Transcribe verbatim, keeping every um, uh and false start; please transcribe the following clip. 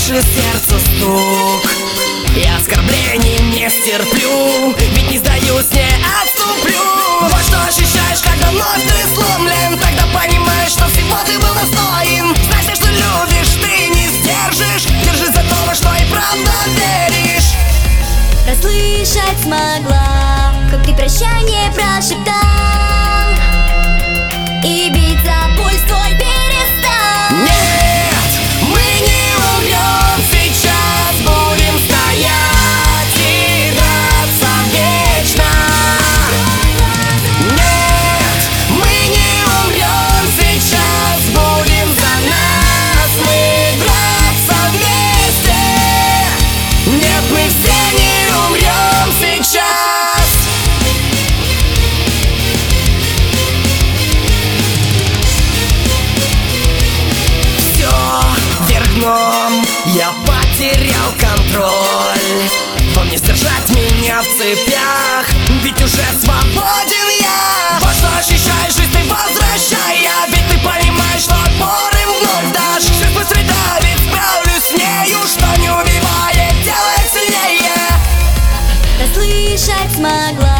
больше сердцу стук. Я оскорблений не стерплю, ведь не сдаюсь, не отступлю. Вот что ощущаешь, когда вновь ты сломлен. Тогда понимаешь, что всего ты был достоин. Знай, что любишь, ты не сдержишь. Держись за то, во что и правда веришь. Расслышать смогла, как ты прощание прошептал, и бить за пульс твой перестал. Нет, мы не умрем сейчас, будем стоять и драться вечно. Нет, мы не умрем сейчас, будем за нас мы драться вместе. Нет, мы все не умрем сейчас. Я потерял контроль, вам не сдержать меня в цепях, ведь уже свободен я. Вот что ощущаешь, жизнь ты возвращая, ведь ты понимаешь, что отпор им вновь дашь. Жизнь пусть среда, ведь справлюсь с нею, что не убивает, делает сильнее. Расслышать смогла,